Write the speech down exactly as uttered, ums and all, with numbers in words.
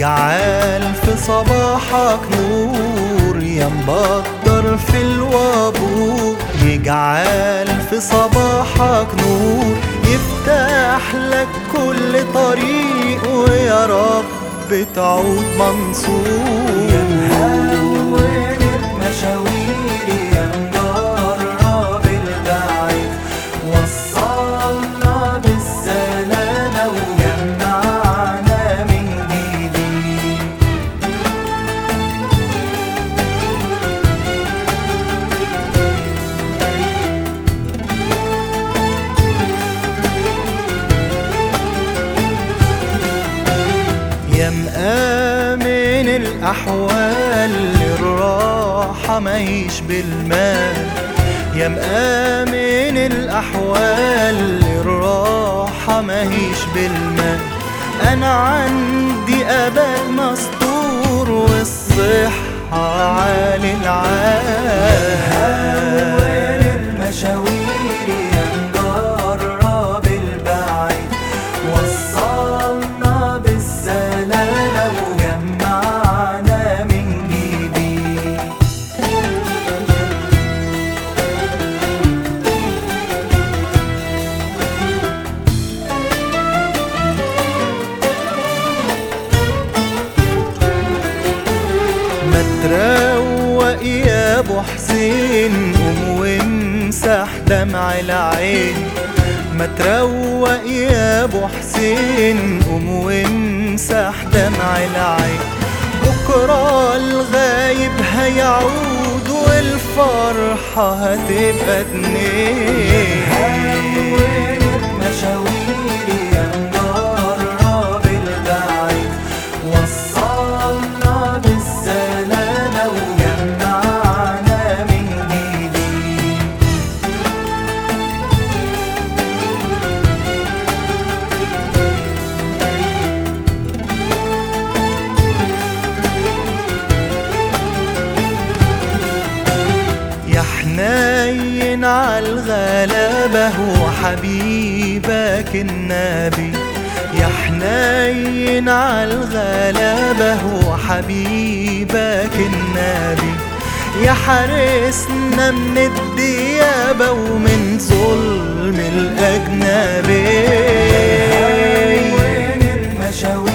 يجعل في صباحك نور يا مبدر في الوابور، يجعل في صباحك نور يفتح لك كل طريق ويا رب تعود منصور. يا مهون المشاوير يا مجرب البعيد، وصلنا بالسلامة وجمعنا من جديد. يا مآمن الأحوال للراحة ماهيش بالمال، يا مآمن الأحوال للراحة ماهيش بالمال. أنا عندي أبد مستور والصحة عالي العال. المشاوير يا مجرب البعيد، وصلنا بالسلامة وجمعنا من جديد. ما تروق يا ابو حسين قوم وامسح دمع العين، ما تروق يا ابو حسين قوم وامسح دمع العين. بكره الغايب هيعود والفرحه هتبقى اتنين. مشاوير يا مجرب البعيد، وصلنا بالسلامة وجمعنا من جديد. يا حنين عالغلابة وحبيبك النبي، يا حنين عالغلابة وحبيبك النبي. يا حارسنا من الديابة ومن ظلم الأجنبي. وين المشاوير